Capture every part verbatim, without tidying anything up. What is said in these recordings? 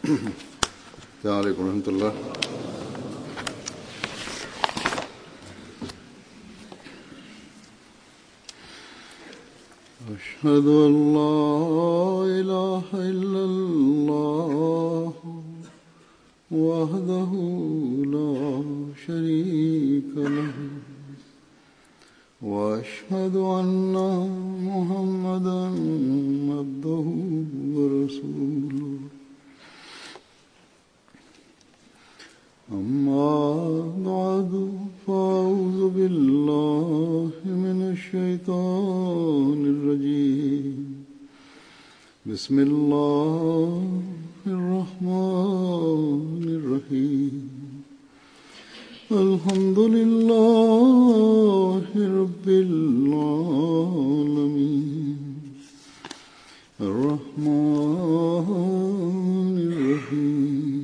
السلام عليكم ورحمة الله. أشهد أن لا إله إلا الله وحده لا شريك له وأشهد أن محمدا عبده ورسوله. أما بعد فأعوذ بالله من الشيطان الرجيم. بسم الله الرحمن الرحيم. الحمد لله رب العالمين الرحمن الرحيم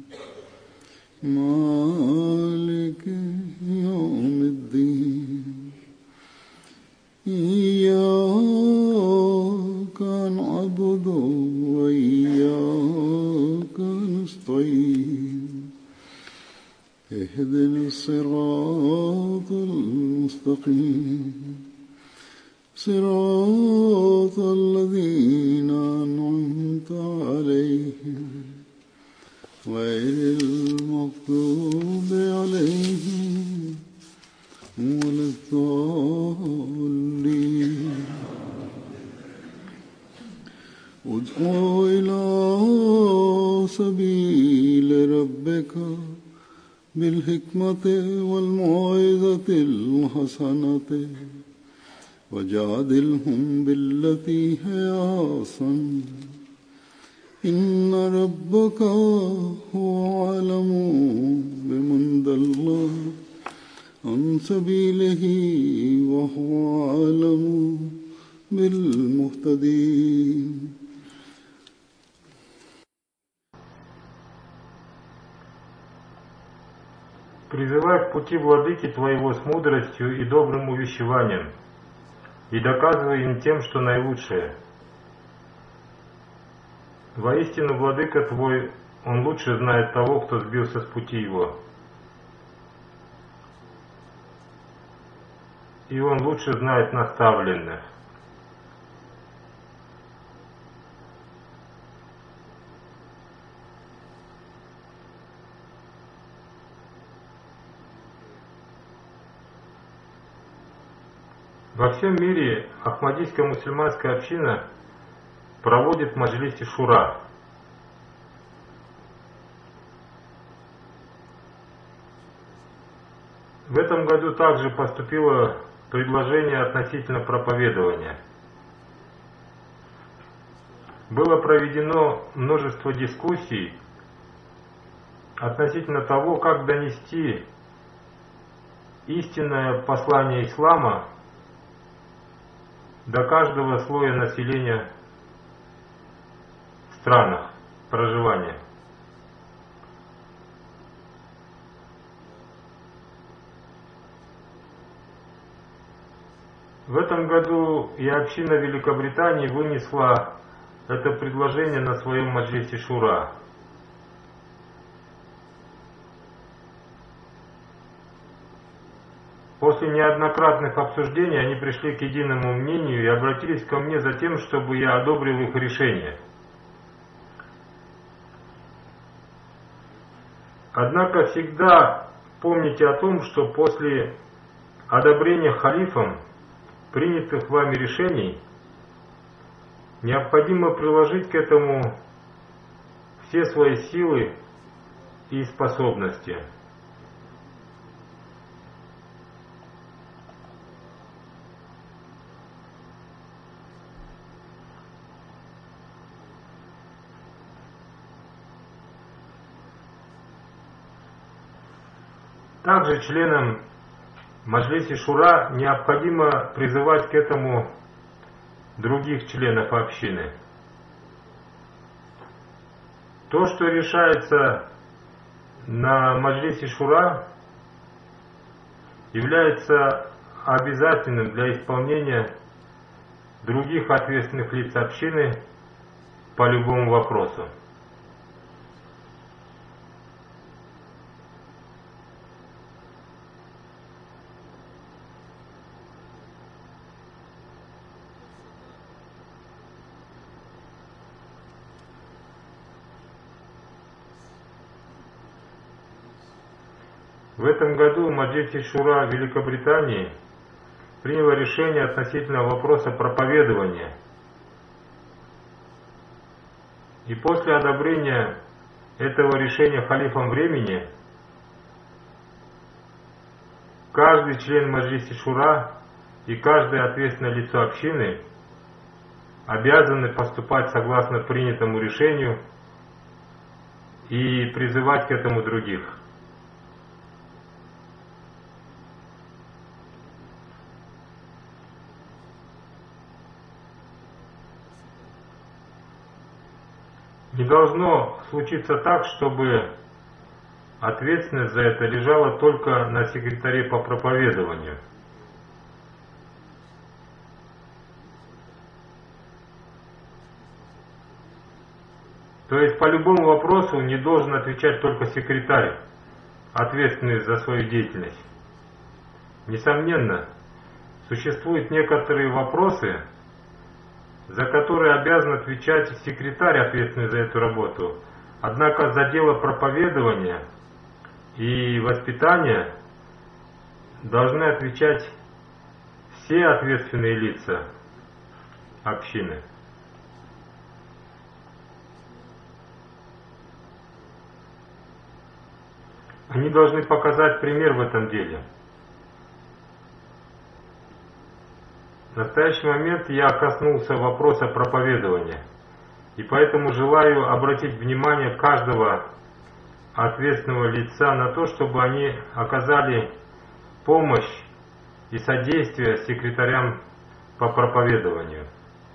مالك يوم الدين. إياك نعبد وإياك نستعين. اهدنا الصراط المستقيم صراط الذين أنعمت عليهم غير المغضوب عليهم ولا الضالين. ادع إلى سبيل ربك بالحكمة والموعظة الحسنة وجادلهم بالتي هي أحسن. إن ربك هو أعلم بمن ضل عن سبيله وهو أعلم بالمهتدين. Призывай к пути владыки твоего с мудростью и добрым увещеванием, и доказывай им тем, что наилучшее. Воистину, владыка твой, он лучше знает того, кто сбился с пути его. И он лучше знает наставленных. Во всем мире Ахмадийская мусульманская община проводит маджлиси шура. В этом году также поступило предложение относительно проповедования. Было проведено множество дискуссий относительно того, как донести истинное послание ислама до каждого слоя населения в странах проживания. В этом году и община Великобритании вынесла это предложение на своем маджлисе шура. После неоднократных обсуждений они пришли к единому мнению и обратились ко мне за тем, чтобы я одобрил их решение. Однако всегда помните о том, что после одобрения халифом принятых вами решений необходимо приложить к этому все свои силы и способности. Также членам маджлиси шура необходимо призывать к этому других членов общины. То, что решается на маджлисе шура, является обязательным для исполнения других ответственных лиц общины по любому вопросу. В этом году Маджлис Шура Великобритании приняло решение относительно вопроса проповедования. И после одобрения этого решения халифом времени, каждый член Маджлис Шура и каждое ответственное лицо общины обязаны поступать согласно принятому решению и призывать к этому других. Не должно случиться так, чтобы ответственность за это лежала только на секретаре по проповедованию. То есть по любому вопросу не должен отвечать только секретарь, ответственный за свою деятельность. Несомненно, существуют некоторые вопросы, за которые обязан отвечать секретарь, ответственный за эту работу. Однако за дело проповедования и воспитания должны отвечать все ответственные лица общины. Они должны показать пример в этом деле. В настоящий момент я коснулся вопроса проповедования, и поэтому желаю обратить внимание каждого ответственного лица на то, чтобы они оказали помощь и содействие секретарям по проповедованию.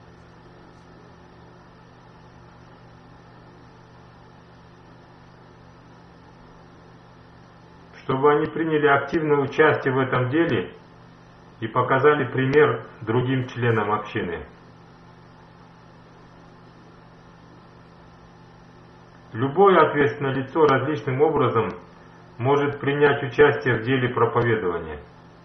Чтобы они приняли активное участие в этом деле и показали пример другим членам общины. Любое ответственное лицо различным образом может принять участие в деле проповедования.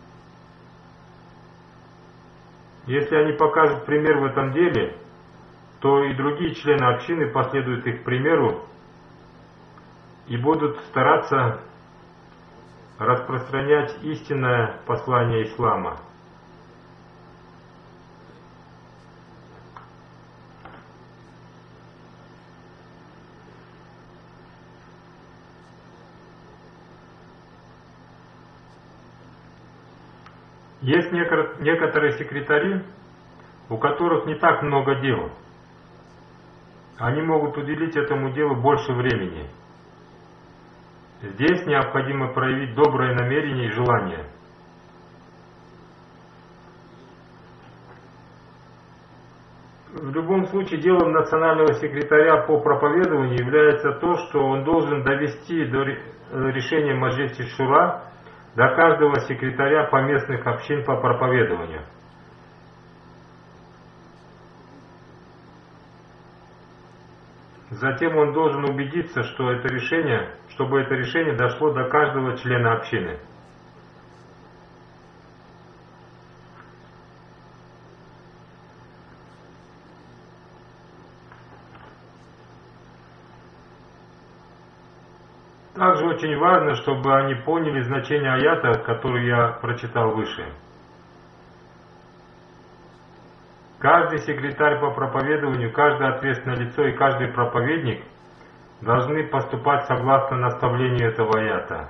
Если они покажут пример в этом деле, то и другие члены общины последуют их примеру и будут стараться распространять истинное послание ислама. Есть некоторые секретари, у которых не так много дел. Они могут уделить этому делу больше времени. Здесь необходимо проявить доброе намерение и желание. В любом случае, делом национального секретаря по проповедованию является то, что он должен довести до решения Маджлис Шура до каждого секретаря поместных общин по проповедованию. Затем он должен убедиться, что это решение, чтобы это решение дошло до каждого члена общины. Также очень важно, чтобы они поняли значение аята, который я прочитал выше. Каждый секретарь по проповедованию, каждое ответственное лицо и каждый проповедник должны поступать согласно наставлению этого аята.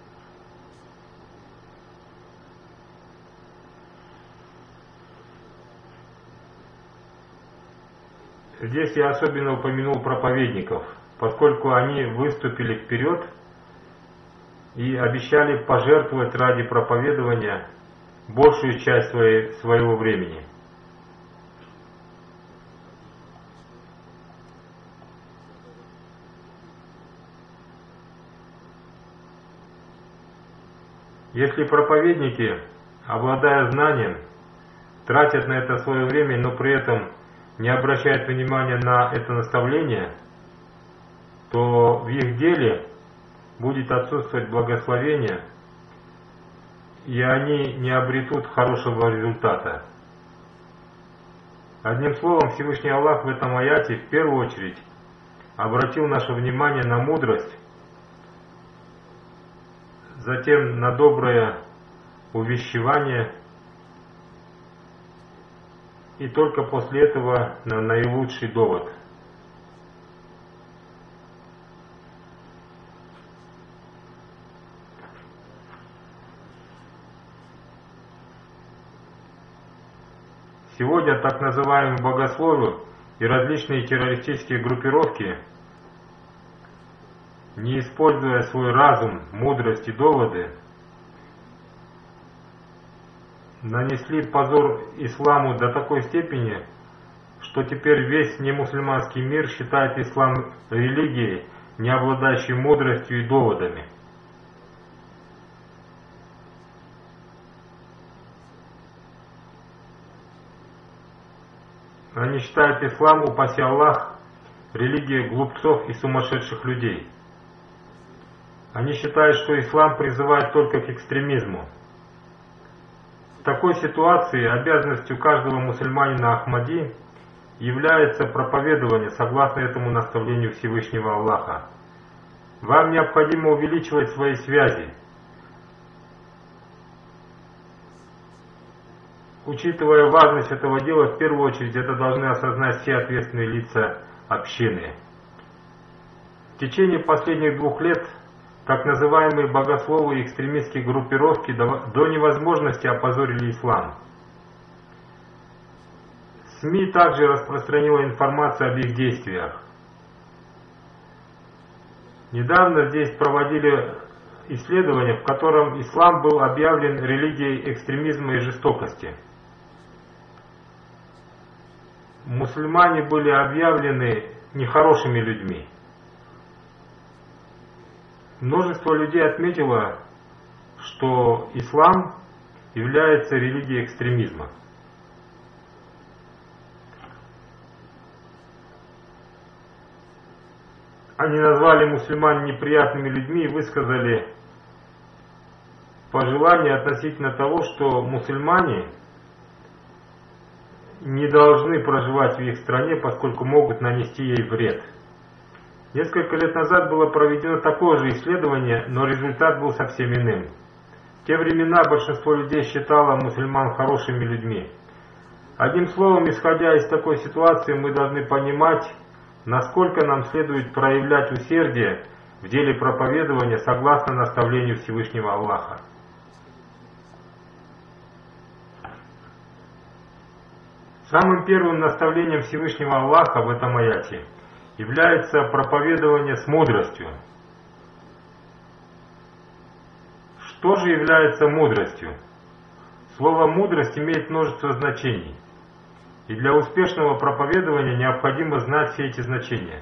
Здесь я особенно упомянул проповедников, поскольку они выступили вперед и обещали пожертвовать ради проповедования большую часть своей, своего времени. Если проповедники, обладая знанием, тратят на это свое время, но при этом не обращают внимания на это наставление, то в их деле будет отсутствовать благословение, и они не обретут хорошего результата. Одним словом, Всевышний Аллах в этом аяте в первую очередь обратил наше внимание на мудрость, затем на доброе увещевание, и только после этого на наилучший довод. Сегодня так называемые богословы и различные террористические группировки, не используя свой разум, мудрость и доводы, нанесли позор исламу до такой степени, что теперь весь немусульманский мир считает ислам религией, не обладающей мудростью и доводами. Они считают ислам, упаси Аллах, религией глупцов и сумасшедших людей. Они считают, что ислам призывает только к экстремизму. В такой ситуации обязанностью каждого мусульманина Ахмади является проповедование согласно этому наставлению Всевышнего Аллаха. Вам необходимо увеличивать свои связи. Учитывая важность этого дела, в первую очередь это должны осознать все ответственные лица общины. В течение последних двух лет так называемые богословы и экстремистские группировки до невозможности опозорили ислам. СМИ также распространила информацию об их действиях. Недавно здесь проводили исследование, в котором ислам был объявлен религией экстремизма и жестокости. Мусульмане были объявлены нехорошими людьми. Множество людей отметило, что ислам является религией экстремизма. Они назвали мусульман неприятными людьми и высказали пожелания относительно того, что мусульмане не должны проживать в их стране, поскольку могут нанести ей вред. Несколько лет назад было проведено такое же исследование, но результат был совсем иным. В те времена большинство людей считало мусульман хорошими людьми. Одним словом, исходя из такой ситуации, мы должны понимать, насколько нам следует проявлять усердие в деле проповедования согласно наставлению Всевышнего Аллаха. Самым первым наставлением Всевышнего Аллаха в этом аяте является проповедование с мудростью. Что же является мудростью? Слово «мудрость» имеет множество значений, и для успешного проповедования необходимо знать все эти значения.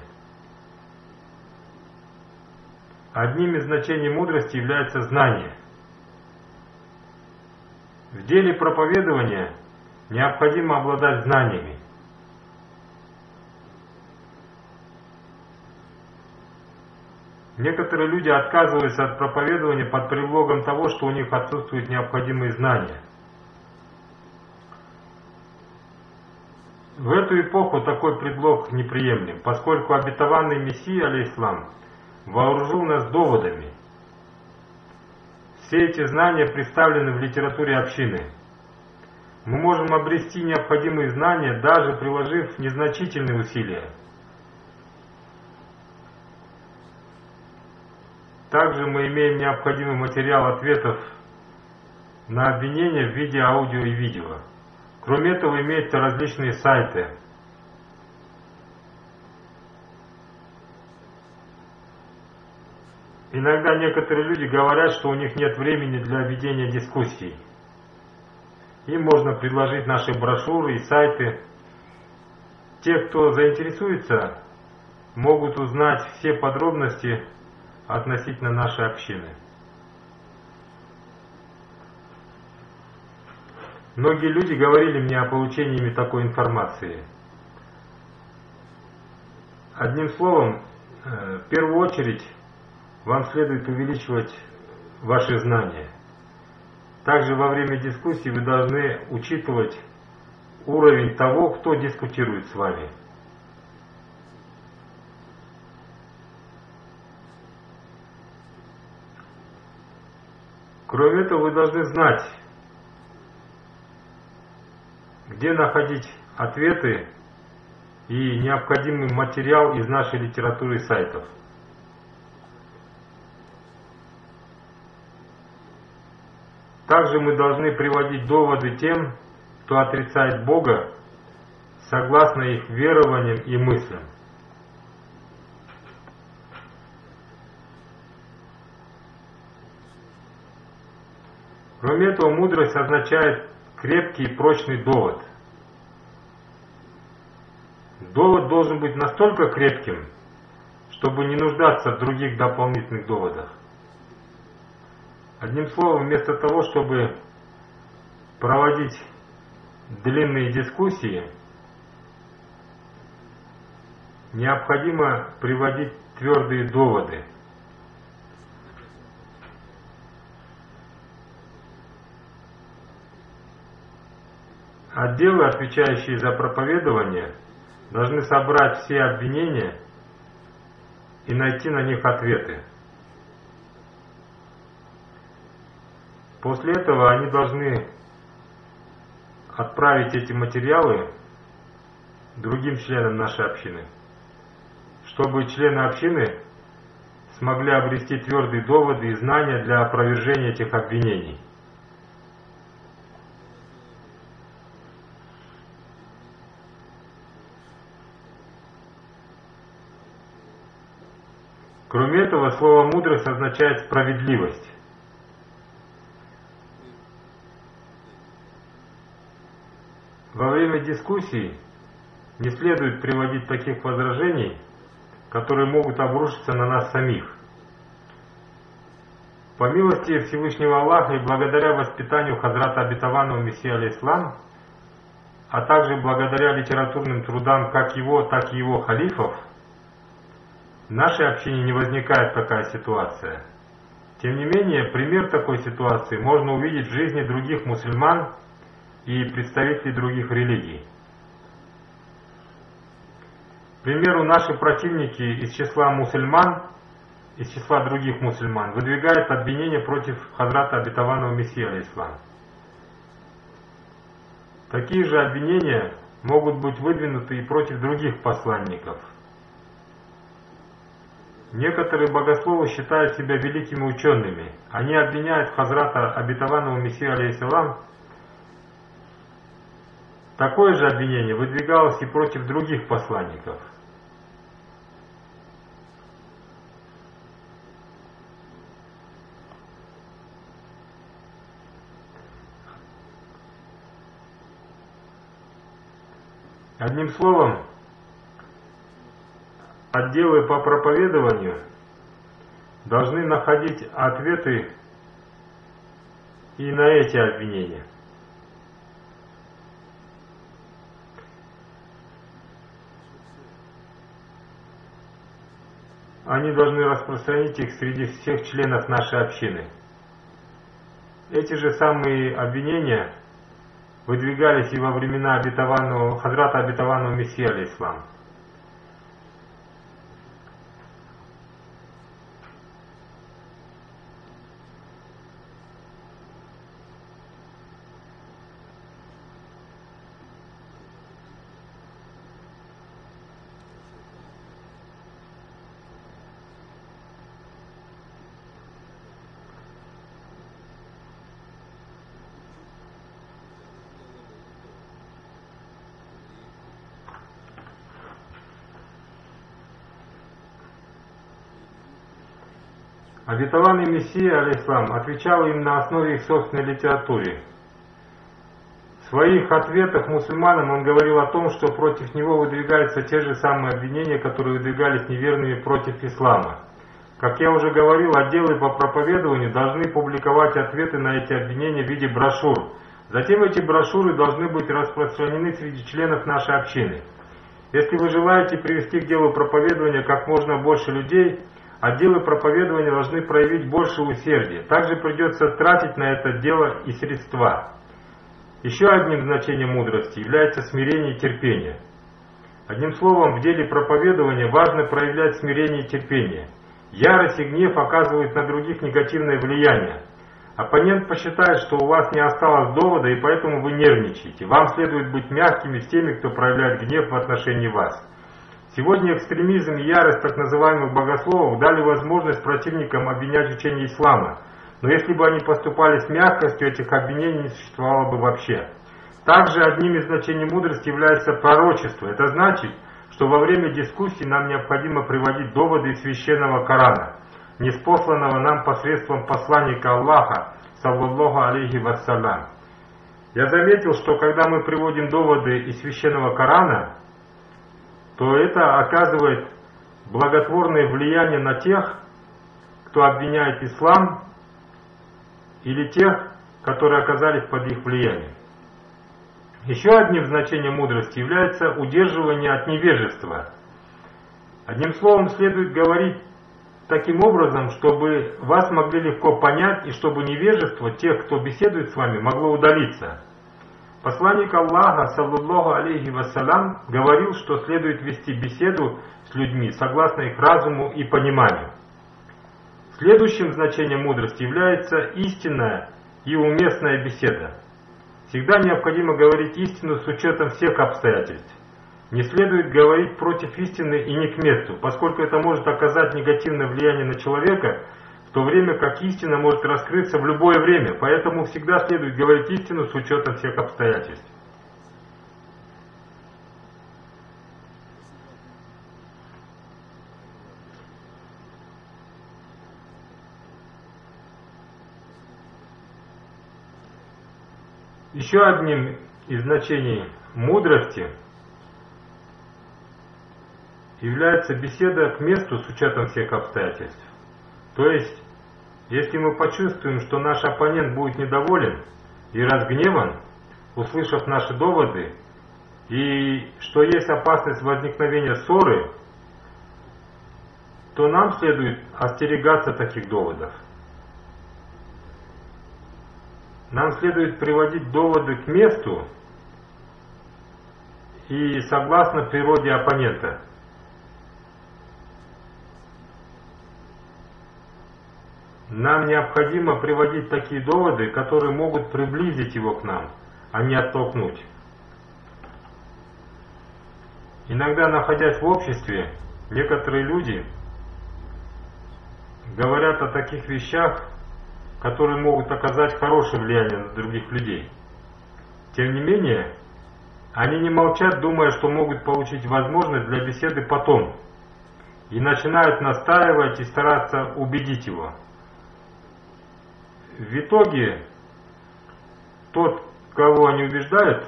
Одним из значений мудрости является знание. В деле проповедования необходимо обладать знаниями. Некоторые люди отказываются от проповедования под предлогом того, что у них отсутствуют необходимые знания. В эту эпоху такой предлог неприемлем, поскольку обетованный Мессия, алейхиссалам, вооружил нас доводами. Все эти знания представлены в литературе общины. Мы можем обрести необходимые знания, даже приложив незначительные усилия. Также мы имеем необходимый материал ответов на обвинения в виде аудио и видео. Кроме этого, имеются различные сайты. Иногда некоторые люди говорят, что у них нет времени для ведения дискуссий. Им можно предложить наши брошюры и сайты. Те, кто заинтересуется, могут узнать все подробности относительно нашей общины. Многие люди говорили мне о получении такой информации. Одним словом, в первую очередь, вам следует увеличивать ваши знания. Также во время дискуссии вы должны учитывать уровень того, кто дискутирует с вами. Кроме этого, вы должны знать, где находить ответы и необходимый материал из нашей литературы и сайтов. Также мы должны приводить доводы тем, кто отрицает Бога, согласно их верованиям и мыслям. Кроме этого, мудрость означает крепкий и прочный довод. Довод должен быть настолько крепким, чтобы не нуждаться в других дополнительных доводах. Одним словом, вместо того, чтобы проводить длинные дискуссии, необходимо приводить твердые доводы. Отделы, отвечающие за проповедование, должны собрать все обвинения и найти на них ответы. После этого они должны отправить эти материалы другим членам нашей общины, чтобы члены общины смогли обрести твердые доводы и знания для опровержения этих обвинений. Кроме этого, слово «мудрость» означает справедливость. Во время дискуссий не следует приводить таких возражений, которые могут обрушиться на нас самих. По милости Всевышнего Аллаха и благодаря воспитанию Хазрата Обетованного Мессии алейхиссалам, а также благодаря литературным трудам как его, так и его халифов, в нашей общине не возникает такая ситуация. Тем не менее, пример такой ситуации можно увидеть в жизни других мусульман и представителей других религий. К примеру, наши противники из числа мусульман, из числа других мусульман, выдвигают обвинения против Хазрата Обетованного Мессии алейхиссалам. Такие же обвинения могут быть выдвинуты и против других посланников. Некоторые богословы считают себя великими учеными. Они обвиняют Хазрата Обетованного Мессии алейхиссалам. Такое же обвинение выдвигалось и против других посланников. Одним словом, отделы по проповедованию должны находить ответы и на эти обвинения. Они должны распространить их среди всех членов нашей общины. Эти же самые обвинения выдвигались и во времена обетованного, Хазрата Обетованного Мессии алейхиссалам. Обетованный Мессия алейхиссалам отвечал им на основе их собственной литературы. В своих ответах мусульманам он говорил о том, что против него выдвигаются те же самые обвинения, которые выдвигались неверными против ислама. Как я уже говорил, отделы по проповедованию должны публиковать ответы на эти обвинения в виде брошюр. Затем эти брошюры должны быть распространены среди членов нашей общины. Если вы желаете привести к делу проповедования как можно больше людей, отделы проповедования должны проявить больше усердия. Также придется тратить на это дело и средства. Еще одним значением мудрости является смирение и терпение. Одним словом, в деле проповедования важно проявлять смирение и терпение. Ярость и гнев оказывают на других негативное влияние. Оппонент посчитает, что у вас не осталось довода, и поэтому вы нервничаете. Вам следует быть мягкими с теми, кто проявляет гнев в отношении вас. Сегодня экстремизм и ярость так называемых богословов дали возможность противникам обвинять учение ислама. Но если бы они поступали с мягкостью, этих обвинений не существовало бы вообще. Также одним из значений мудрости является пророчество. Это значит, что во время дискуссий нам необходимо приводить доводы из священного Корана, ниспосланного нам посредством посланника Аллаха, саллаллаху алейхи вассалям. Я заметил, что когда мы приводим доводы из священного Корана, то это оказывает благотворное влияние на тех, кто обвиняет ислам, или тех, которые оказались под их влиянием. Еще одним значением мудрости является удерживание от невежества. Одним словом, следует говорить таким образом, чтобы вас могли легко понять и чтобы невежество тех, кто беседует с вами, могло удалиться. Посланник Аллаха, саллаллаху алейхи вассалям, говорил, что следует вести беседу с людьми согласно их разуму и пониманию. Следующим значением мудрости является истинная и уместная беседа. Всегда необходимо говорить истину с учетом всех обстоятельств. Не следует говорить против истины и не к месту, поскольку это может оказать негативное влияние на человека, в то время как истина может раскрыться в любое время, поэтому всегда следует говорить истину с учетом всех обстоятельств. Еще одним из значений мудрости является беседа к месту с учетом всех обстоятельств. То есть, если мы почувствуем, что наш оппонент будет недоволен и разгневан, услышав наши доводы, и что есть опасность возникновения ссоры, то нам следует остерегаться таких доводов. Нам следует приводить доводы к месту и согласно природе оппонента. Нам необходимо приводить такие доводы, которые могут приблизить его к нам, а не оттолкнуть. Иногда, находясь в обществе, некоторые люди говорят о таких вещах, которые могут оказать хорошее влияние на других людей. Тем не менее, они не молчат, думая, что могут получить возможность для беседы потом, и начинают настаивать и стараться убедить его. В итоге, тот, кого они убеждают,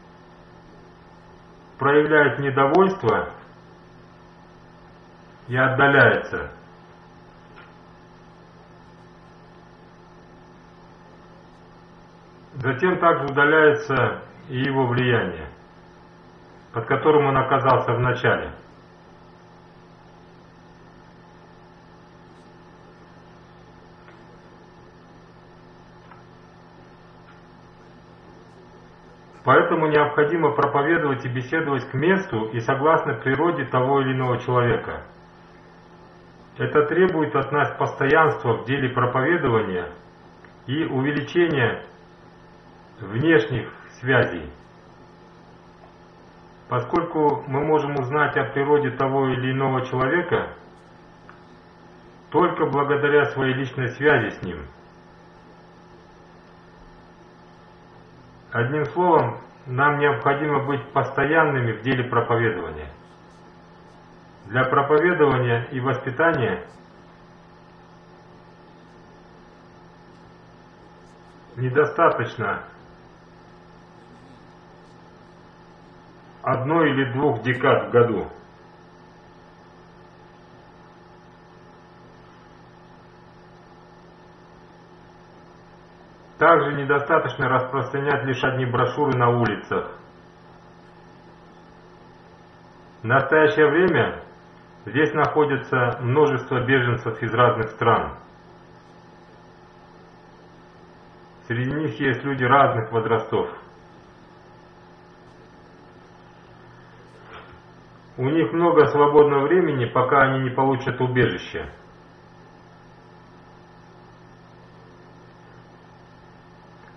проявляет недовольство и отдаляется. Затем также удаляется и его влияние, под которым он оказался в начале. Поэтому необходимо проповедовать и беседовать к месту и согласно природе того или иного человека. Это требует от нас постоянства в деле проповедования и увеличения внешних связей. Поскольку мы можем узнать о природе того или иного человека только благодаря своей личной связи с ним. Одним словом, нам необходимо быть постоянными в деле проповедования. Для проповедования и воспитания недостаточно одной или двух декад в году. Также недостаточно распространять лишь одни брошюры на улицах. В настоящее время здесь находится множество беженцев из разных стран. Среди них есть люди разных возрастов. У них много свободного времени, пока они не получат убежище.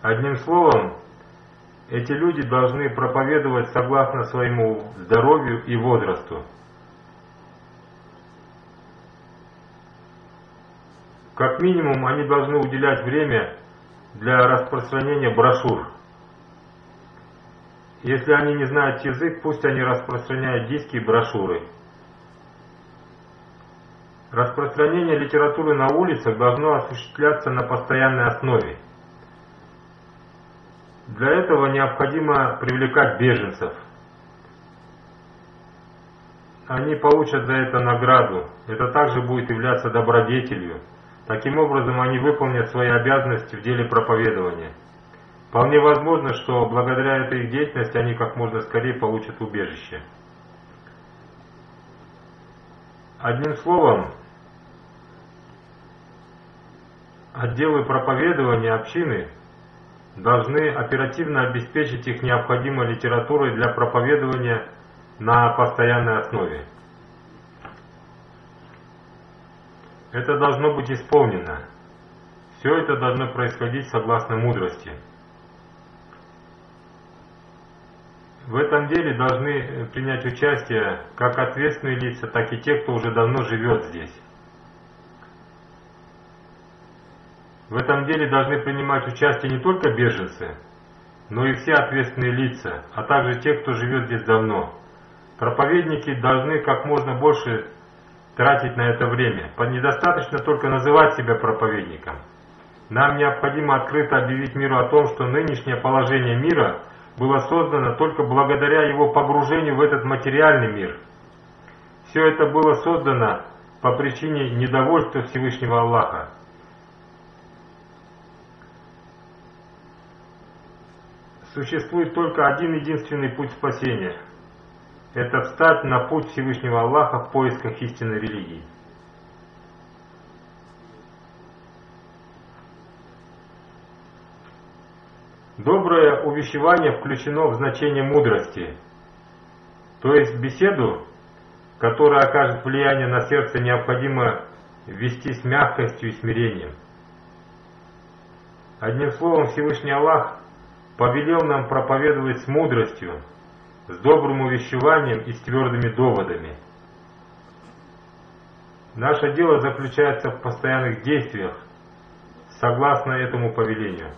Одним словом, эти люди должны проповедовать согласно своему здоровью и возрасту. Как минимум, они должны уделять время для распространения брошюр. Если они не знают язык, пусть они распространяют диски и брошюры. Распространение литературы на улицах должно осуществляться на постоянной основе. Для этого необходимо привлекать беженцев. Они получат за это награду. Это также будет являться добродетелью. Таким образом, они выполнят свои обязанности в деле проповедования. Вполне возможно, что благодаря этой их деятельности они как можно скорее получат убежище. Одним словом, отделы проповедования общины должны оперативно обеспечить их необходимой литературой для проповедования на постоянной основе. Это должно быть исполнено. Все это должно происходить согласно мудрости. В этом деле должны принять участие как ответственные лица, так и те, кто уже давно живет здесь. В этом деле должны принимать участие не только беженцы, но и все ответственные лица, а также те, кто живет здесь давно. Проповедники должны как можно больше тратить на это время. Недостаточно только называть себя проповедником. Нам необходимо открыто объявить миру о том, что нынешнее положение мира было создано только благодаря его погружению в этот материальный мир. Все это было создано по причине недовольства Всевышнего Аллаха. Существует только один единственный путь спасения. Это встать на путь Всевышнего Аллаха в поисках истинной религии. Доброе увещевание включено в значение мудрости, то есть беседу, которая окажет влияние на сердце, необходимо вести с мягкостью и смирением. Одним словом, Всевышний Аллах повелел нам проповедовать с мудростью, с добрым увещеванием и с твердыми доводами. Наше дело заключается в постоянных действиях, согласно этому повелению.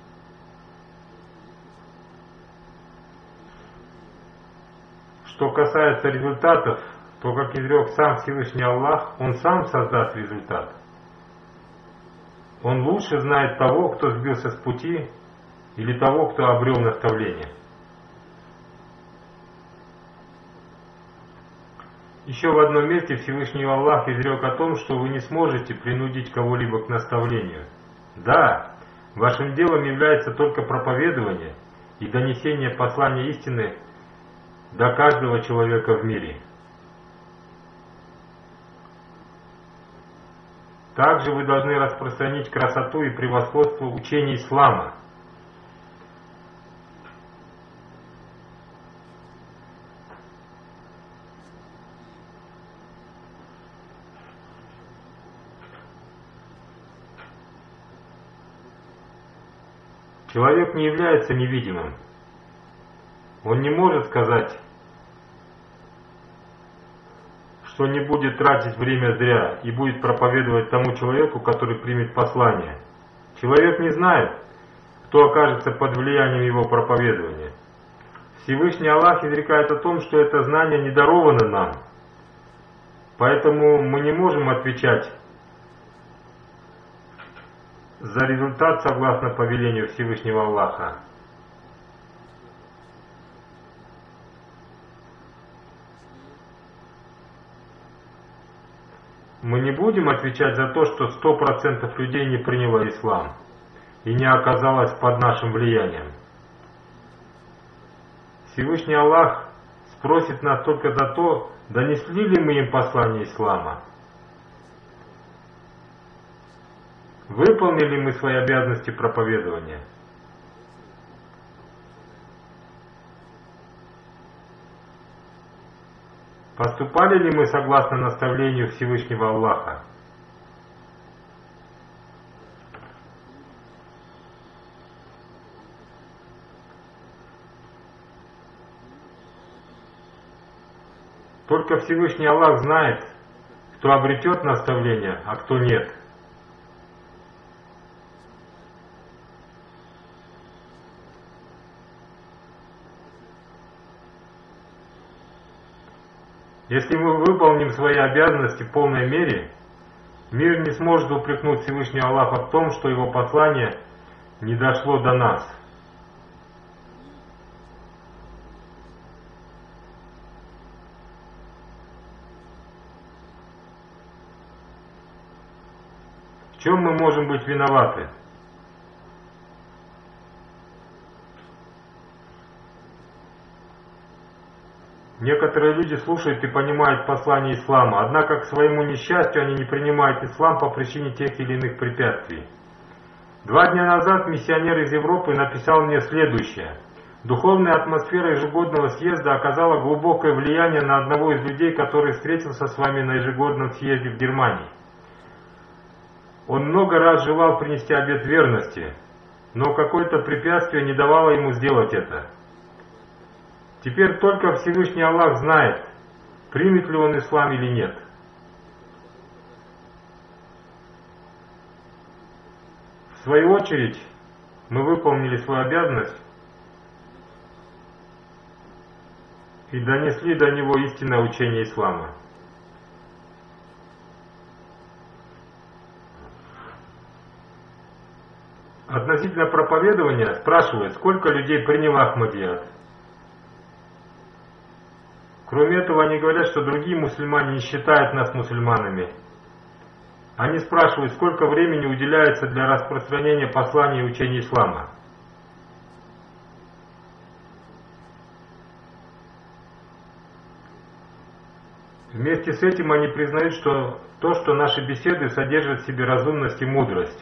Что касается результатов, то, как изрек сам Всевышний Аллах, Он сам создаст результат. Он лучше знает того, кто сбился с пути, или того, кто обрел наставление. Еще в одном месте Всевышний Аллах изрек о том, что вы не сможете принудить кого-либо к наставлению. Да, вашим делом является только проповедование и донесение послания истины до каждого человека в мире. Также вы должны распространить красоту и превосходство учения ислама. Человек не является невидимым. Он не может сказать, что не будет тратить время зря и будет проповедовать тому человеку, который примет послание. Человек не знает, кто окажется под влиянием его проповедования. Всевышний Аллах изрекает о том, что это знание не даровано нам. Поэтому мы не можем отвечать за результат согласно повелению Всевышнего Аллаха. Мы не будем отвечать за то, что сто процентов людей не приняло ислам и не оказалось под нашим влиянием. Всевышний Аллах спросит нас только за то, донесли ли мы им послание ислама. Выполнили мы свои обязанности проповедования. Поступали ли мы согласно наставлению Всевышнего Аллаха? Только Всевышний Аллах знает, кто обретет наставление, а кто нет. Если мы выполним свои обязанности в полной мере, мир не сможет упрекнуть Всевышнего Аллаха в том, что его послание не дошло до нас. В чем мы можем быть виноваты? Некоторые люди слушают и понимают послание ислама, однако к своему несчастью они не принимают ислам по причине тех или иных препятствий. Два дня назад миссионер из Европы написал мне следующее. Духовная атмосфера ежегодного съезда оказала глубокое влияние на одного из людей, который встретился с вами на ежегодном съезде в Германии. Он много раз желал принести обет верности, но какое-то препятствие не давало ему сделать это. Теперь только Всевышний Аллах знает, примет ли он ислам или нет. В свою очередь, мы выполнили свою обязанность и донесли до него истинное учение ислама. Относительно проповедования спрашивают, сколько людей приняло Ахмадият. Кроме этого, они говорят, что другие мусульмане не считают нас мусульманами. Они спрашивают, сколько времени уделяется для распространения послания и учения ислама. Вместе с этим они признают, что то, что наши беседы содержат в себе разумность и мудрость.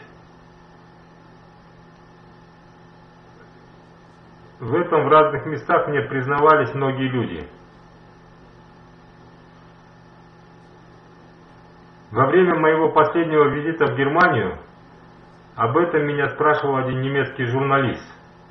В этом в разных местах мне признавались многие люди. Во время моего последнего визита в Германию об этом меня спрашивал один немецкий журналист.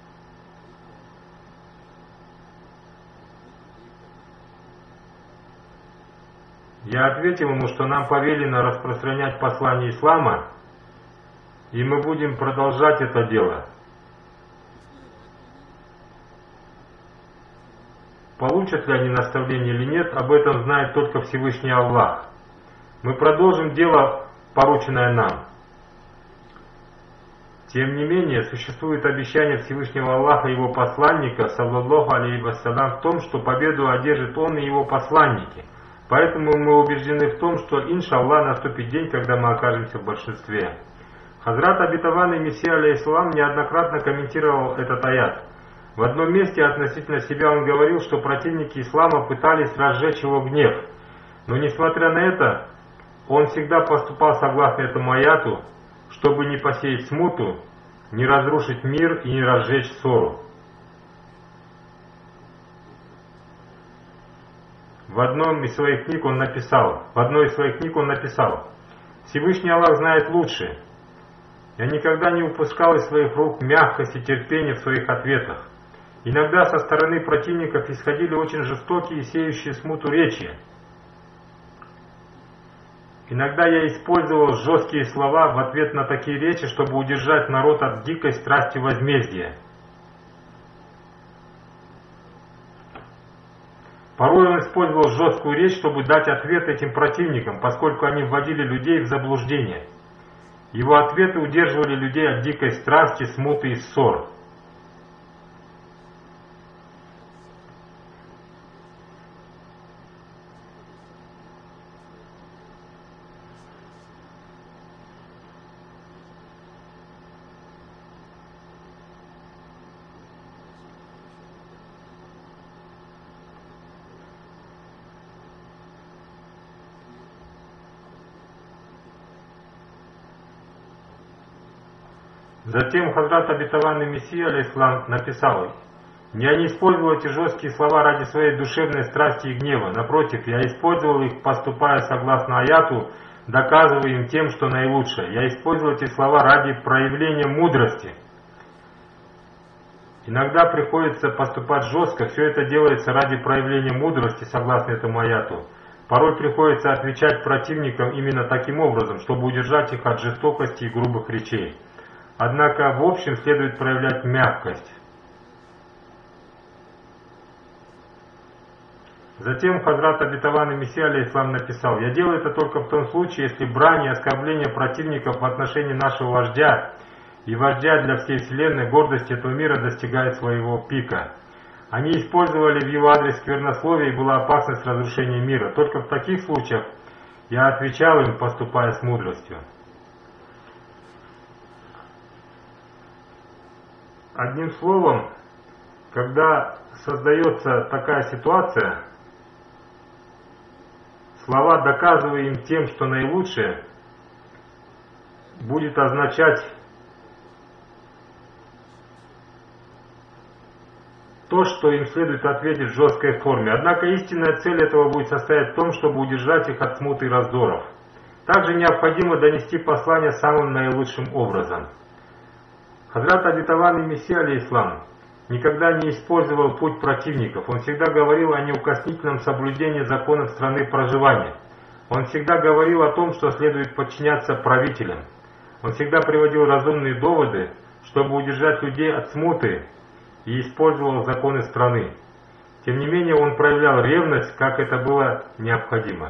Я ответил ему, что нам повелено распространять послание ислама, и мы будем продолжать это дело. Получат ли они наставление или нет, об этом знает только Всевышний Аллах. Мы продолжим дело, порученное нам. Тем не менее, существует обещание Всевышнего Аллаха и его посланника, саллаллаху алейхи вассалям, в том, что победу одержит он и его посланники. Поэтому мы убеждены в том, что, иншаллах, наступит день, когда мы окажемся в большинстве. Хазрат обетованный Мессия алейхиссалам неоднократно комментировал этот аят. В одном месте относительно себя он говорил, что противники ислама пытались разжечь его гнев. Но несмотря на это, он всегда поступал согласно этому аяту, чтобы не посеять смуту, не разрушить мир и не разжечь ссору. В одном из своих книг он написал, в одной из своих книг он написал: «Всевышний Аллах знает лучше. Я никогда не упускал из своих рук мягкость и терпение в своих ответах. Иногда со стороны противников исходили очень жестокие и сеющие смуту речи. Иногда я использовал жесткие слова в ответ на такие речи, чтобы удержать народ от дикой страсти возмездия. Порой он использовал жесткую речь, чтобы дать ответ этим противникам, поскольку они вводили людей в заблуждение. Его ответы удерживали людей от дикой страсти, смуты и ссор. Затем Хазрат обетованный Мессия алейхиссалам написал: «Я не использовал эти жесткие слова ради своей душевной страсти и гнева. Напротив, я использовал их, поступая согласно аяту, доказывая им тем, что наилучшее. Я использовал эти слова ради проявления мудрости. Иногда приходится поступать жестко, все это делается ради проявления мудрости, согласно этому аяту. Порой приходится отвечать противникам именно таким образом, чтобы удержать их от жестокости и грубых речей. Однако в общем следует проявлять мягкость. Затем Хазрат Обетованный Мессия алейхиссалам написал: «Я делаю это только в том случае, если брань и оскорбление противников в отношении нашего вождя и вождя для всей вселенной, гордость этого мира достигает своего пика. Они использовали в его адрес сквернословие, и была опасность разрушения мира. Только в таких случаях я отвечал им, поступая с мудростью». Одним словом, когда создается такая ситуация, слова «доказывая им тем, что наилучшее» будет означать то, что им следует ответить в жесткой форме. Однако истинная цель этого будет состоять в том, чтобы удержать их от смуты и раздоров. Также необходимо донести послание самым наилучшим образом. Хазрат Обетованный Мессия алейхиссалам никогда не использовал путь противников. Он всегда говорил о неукоснительном соблюдении законов страны проживания. Он всегда говорил о том, что следует подчиняться правителям. Он всегда приводил разумные доводы, чтобы удержать людей от смуты, и использовал законы страны. Тем не менее, он проявлял ревность, как это было необходимо.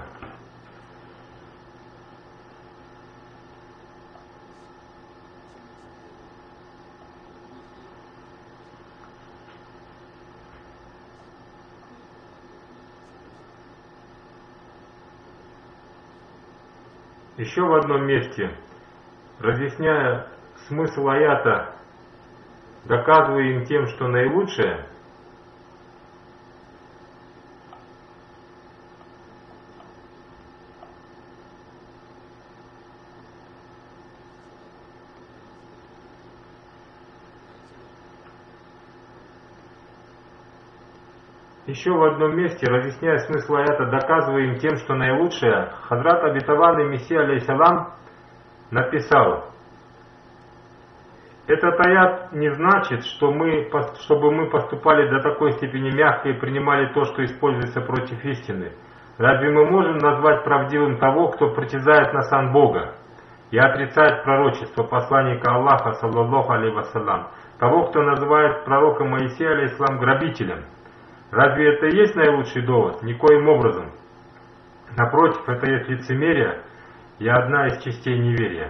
Еще в одном месте, разъясняя смысл аята, доказывая им тем, что наилучшее, Еще в одном месте, разъясняя смысл аята, доказывая им тем, что наилучшее, Хазрат Обетованный Мессия алейхиссалам написал: «Этот аят не значит, что мы, чтобы мы поступали до такой степени мягко и принимали то, что используется против истины. Разве мы можем назвать правдивым того, кто притязает на сан Бога и отрицает пророчество посланника Аллаха, саллаллаху алейхи вассалям, того, кто называет пророка Моисея алейхиссалам грабителем? Разве это и есть наилучший довод? Никоим образом. Напротив, это есть лицемерие и одна из частей неверия».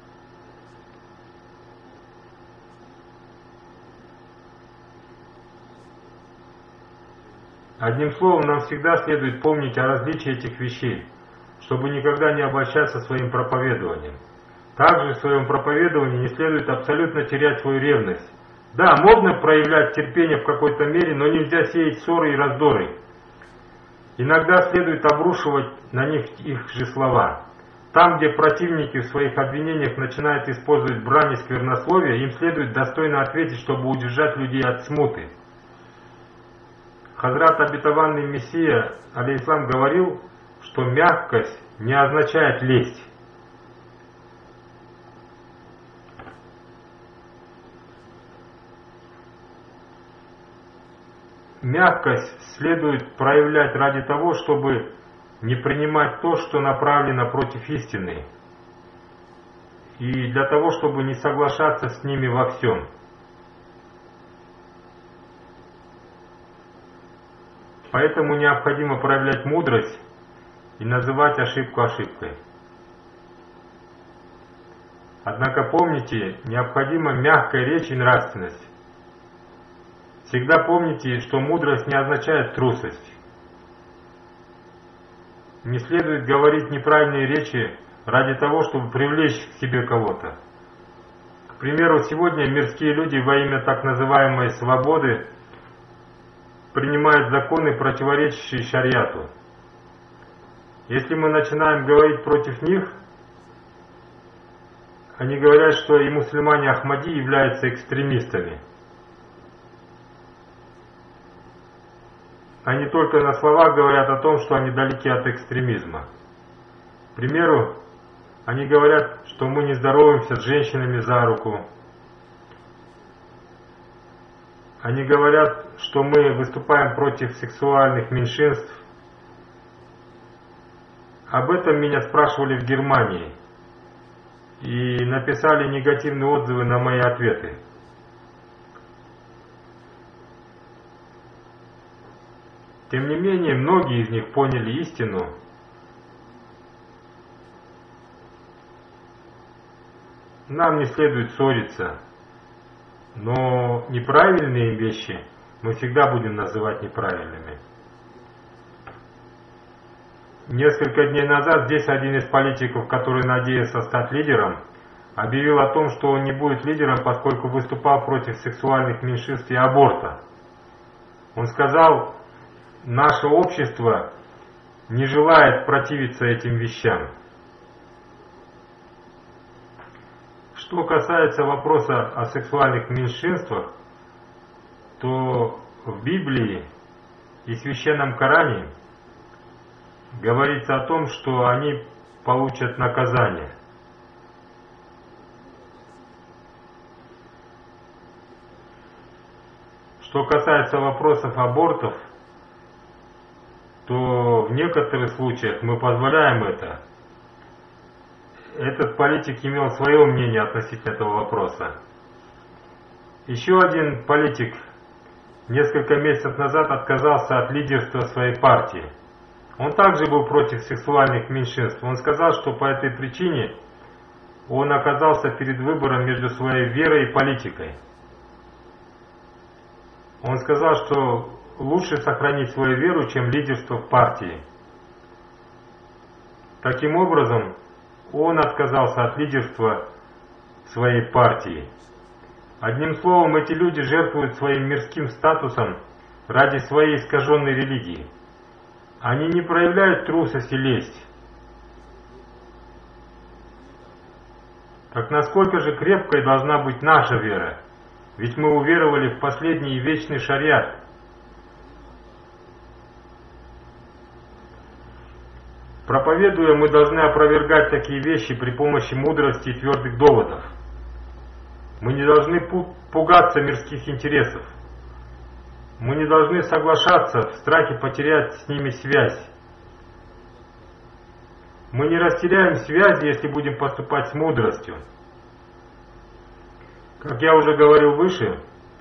Одним словом, нам всегда следует помнить о различии этих вещей, чтобы никогда не обольщаться своим проповедованием. Также в своем проповедовании не следует абсолютно терять свою ревность. Да, можно проявлять терпение в какой-то мере, но нельзя сеять ссоры и раздоры. Иногда следует обрушивать на них их же слова. Там, где противники в своих обвинениях начинают использовать брань и сквернословие, им следует достойно ответить, чтобы удержать людей от смуты. Хазрат Обетованный Мессия алейхиссалам говорил, что мягкость не означает лесть. Мягкость следует проявлять ради того, чтобы не принимать то, что направлено против истины, и для того, чтобы не соглашаться с ними во всем. Поэтому необходимо проявлять мудрость и называть ошибку ошибкой. Однако помните, необходима мягкая речь и нравственность. Всегда помните, что мудрость не означает трусость. Не следует говорить неправильные речи ради того, чтобы привлечь к себе кого-то. К примеру, сегодня мирские люди во имя так называемой свободы принимают законы, противоречащие шариату. Если мы начинаем говорить против них, они говорят, что и мусульмане Ахмади являются экстремистами. Они только на словах говорят о том, что они далеки от экстремизма. К примеру, они говорят, что мы не здороваемся с женщинами за руку. К примеру, они говорят, что мы не здороваемся с женщинами за руку. К примеру, они говорят, что мы не здороваемся с женщинами за руку. К примеру, они говорят, что мы не здороваемся с женщинами за руку. К примеру, они говорят, что мы не здороваемся с женщинами за руку. Они говорят, что мы выступаем против сексуальных меньшинств. Об этом меня спрашивали в Германии и написали негативные отзывы на мои ответы. Тем не менее, многие из них поняли истину. Нам не следует ссориться, но неправильные вещи мы всегда будем называть неправильными. Несколько дней назад здесь один из политиков, который надеялся стать лидером, объявил о том, что он не будет лидером, поскольку выступал против сексуальных меньшинств и аборта. Он сказал, наше общество не желает противиться этим вещам. Что касается вопроса о сексуальных меньшинствах, то в Библии и Священном Коране говорится о том, что они получат наказание. Что касается вопросов абортов, то в некоторых случаях мы позволяем это. Этот политик имел свое мнение относительно этого вопроса. Еще один политик несколько месяцев назад отказался от лидерства своей партии. Он также был против сексуальных меньшинств. Он сказал, что по этой причине он оказался перед выбором между своей верой и политикой. Он сказал, что лучше сохранить свою веру, чем лидерство в партии. Таким образом, он отказался от лидерства своей партии. Одним словом, эти люди жертвуют своим мирским статусом ради своей искаженной религии. Они не проявляют трусость и лесть. Так насколько же крепкой должна быть наша вера? Ведь мы уверовали в последний и вечный шариат. Проповедуя, мы должны опровергать такие вещи при помощи мудрости и твердых доводов. Мы не должны пугаться мирских интересов. Мы не должны соглашаться в страхе потерять с ними связь. Мы не растеряем связи, если будем поступать с мудростью. Как я уже говорил выше,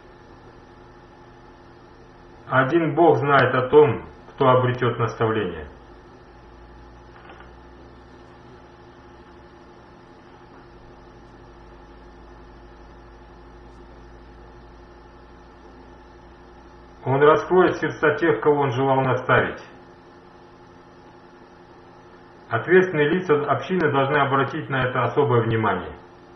один Бог знает о том, кто обретет наставление. Он раскроет сердца тех, кого он желал наставить. Ответственные лица общины должны обратить на это особое внимание.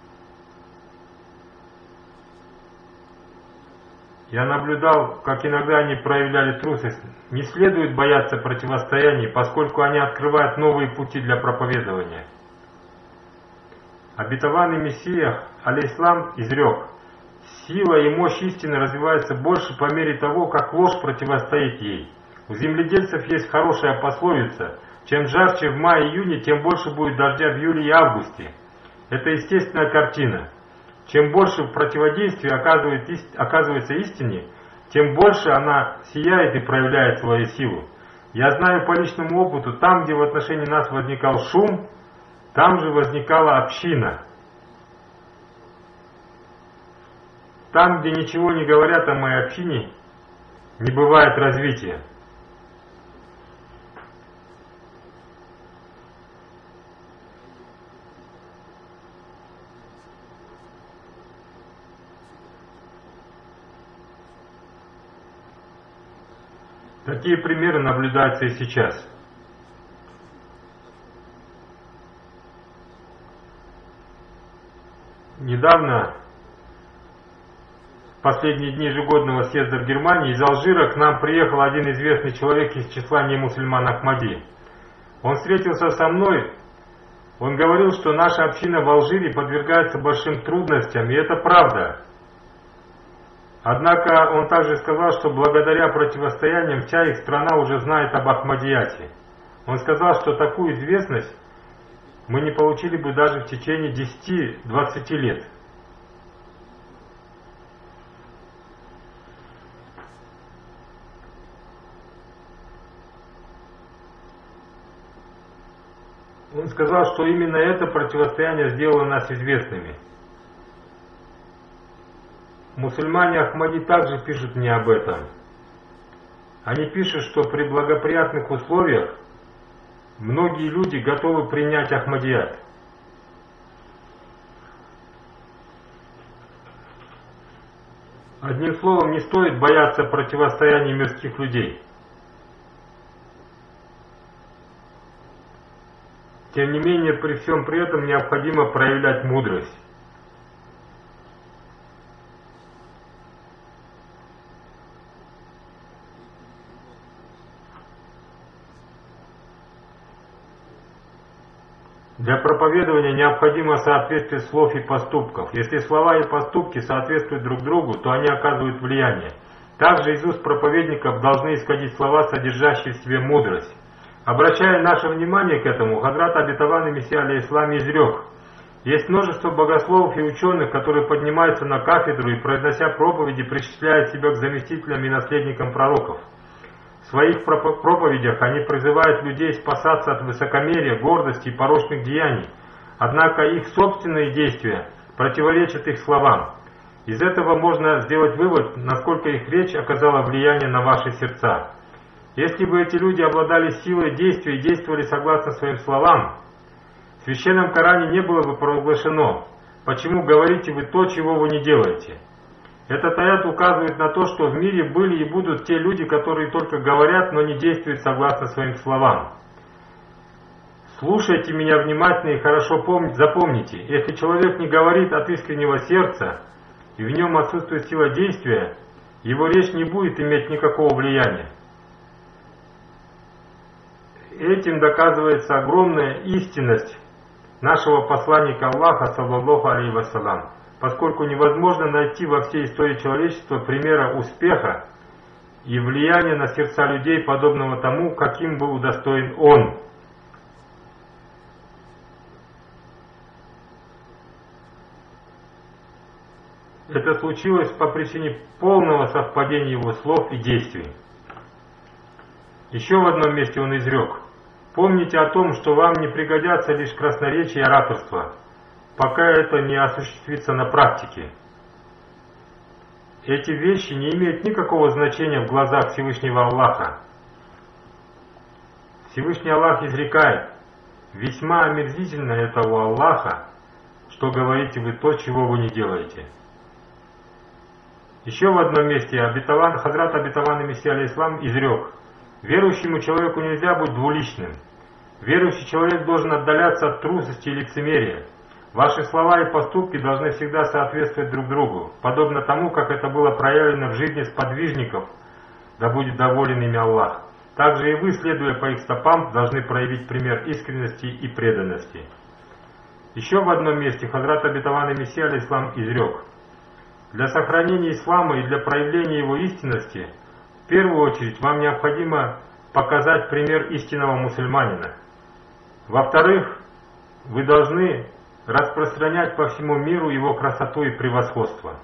Я наблюдал, как иногда они проявляли трусость. Не следует бояться противостояний, поскольку они открывают новые пути для проповедования. Обетованный Мессия, алейхиссалам, изрек: сила и мощь истины развивается больше по мере того, как ложь противостоит ей. У земледельцев есть хорошая пословица: чем жарче в мае-июне, тем больше будет дождя в июле и августе. Это естественная картина. Чем больше противодействия оказывается истине, тем больше она сияет и проявляет свою силу. Я знаю по личному опыту, там, где в отношении нас возникал шум, там же возникала община. Там, где ничего не говорят о моей общине, не бывает развития. Такие примеры наблюдаются и сейчас. Недавно, в последние дни ежегодного съезда в Германии, из Алжира к нам приехал один известный человек из числа немусульман Ахмади. Он встретился со мной, он говорил, что наша община в Алжире подвергается большим трудностям, и это правда. Однако он также сказал, что благодаря противостояниям вся их страна уже знает об Ахмадияте. Он сказал, что такую известность мы не получили бы даже в течение десяти-двадцати лет. Он сказал, что именно это противостояние сделало нас известными. Мусульмане Ахмади также пишут мне об этом. Они пишут, что при благоприятных условиях многие люди готовы принять Ахмадият. Одним словом, не стоит бояться противостояния мирских людей. Тем не менее, при всем при этом необходимо проявлять мудрость. Для проповедования необходимо соответствие слов и поступков. Если слова и поступки соответствуют друг другу, то они оказывают влияние. Также из уст проповедников должны исходить слова, содержащие в себе мудрость. Обращая наше внимание к этому, Хазрат Обетованный Мессия алейхиссалам изрек: есть множество богословов и ученых, которые поднимаются на кафедру и, произнося проповеди, причисляют себя к заместителям и наследникам пророков. В своих проповедях они призывают людей спасаться от высокомерия, гордости и порочных деяний, однако их собственные действия противоречат их словам. Из этого можно сделать вывод, насколько их речь оказала влияние на ваши сердца. Если бы эти люди обладали силой действия и действовали согласно своим словам, в Священном Коране не было бы провозглашено: «Почему говорите вы то, чего вы не делаете?». Этот аят указывает на то, что в мире были и будут те люди, которые только говорят, но не действуют согласно своим словам. Слушайте меня внимательно и хорошо помните, запомните: если человек не говорит от искреннего сердца и в нем отсутствует сила действия, его речь не будет иметь никакого влияния. Этим доказывается огромная истинность нашего посланника Аллаха, саллаллаху алейхи вассалям, поскольку невозможно найти во всей истории человечества примера успеха и влияния на сердца людей, подобного тому, каким был удостоен он. Это случилось по причине полного совпадения его слов и действий. Еще в одном месте он изрек: «Помните о том, что вам не пригодятся лишь красноречие и ораторство, пока это не осуществится на практике. Эти вещи не имеют никакого значения в глазах Всевышнего Аллаха. Всевышний Аллах изрекает: весьма омерзительно это у Аллаха, что говорите вы то, чего вы не делаете». Еще в одном месте обетован, Хазрат Обетованный Мессия алейхиссалам изрек: верующему человеку нельзя быть двуличным. Верующий человек должен отдаляться от трусости и лицемерия. Ваши слова и поступки должны всегда соответствовать друг другу, подобно тому, как это было проявлено в жизни сподвижников, да будет доволен ими Аллах. Также и вы, следуя по их стопам, должны проявить пример искренности и преданности. Еще в одном месте Хазрат Обетованный Мессия алейхиссалам изрек: для сохранения ислама и для проявления его истинности в первую очередь вам необходимо показать пример истинного мусульманина. Во-вторых, вы должны распространять по всему миру его красоту и превосходство.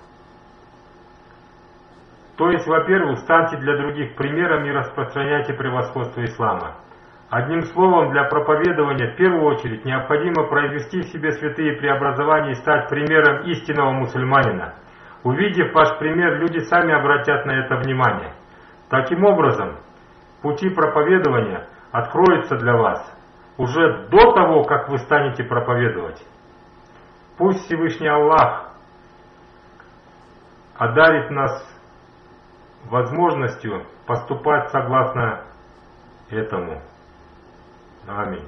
То есть, во-первых, станьте для других примером и распространяйте превосходство ислама. Одним словом, для проповедования в первую очередь необходимо произвести в себе святые преобразования и стать примером истинного мусульманина. Увидев ваш пример, люди сами обратят на это внимание. Таким образом, пути проповедования откроются для вас уже до того, как вы станете проповедовать. Пусть Всевышний Аллах одарит нас возможностью поступать согласно этому. Аминь.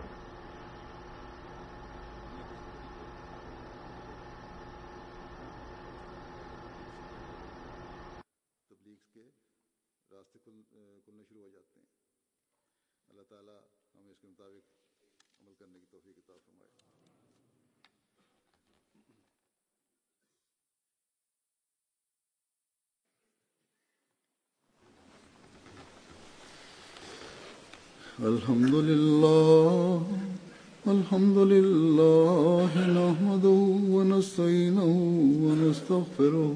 الحمد لله الحمد لله نحمده ونستعينه ونستغفره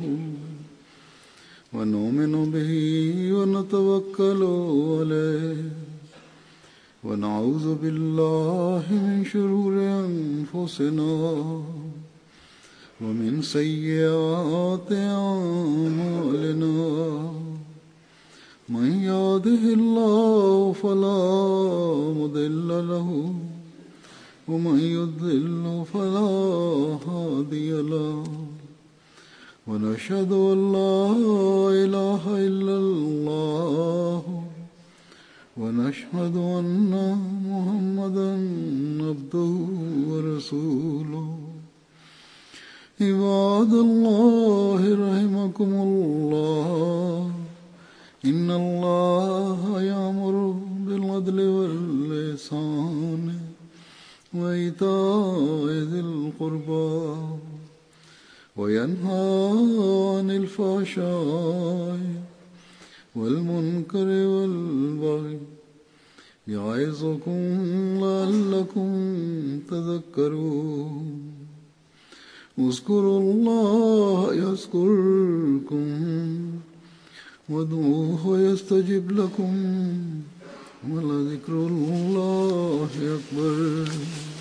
ونؤمن به ونتوكل عليه ونعوذ بالله من شرور أنفسنا ومن سيئات أعمالنا من يهده الله فلا مضل له ومن يضلل فلا هادي له ونشهد أن لا إله إلا الله ونشهد أن محمدا عبده ورسوله عباد الله رحمكم الله إن الله يأمر بالعدل والإحسان وإيتاء ذي القربى وينهى عن الفحشاء والمنكر والبغي يعظكم لعلكم تذكرون اذكروا الله يذكركم وادعوه يستجب لكم ولذكر الله أكبر.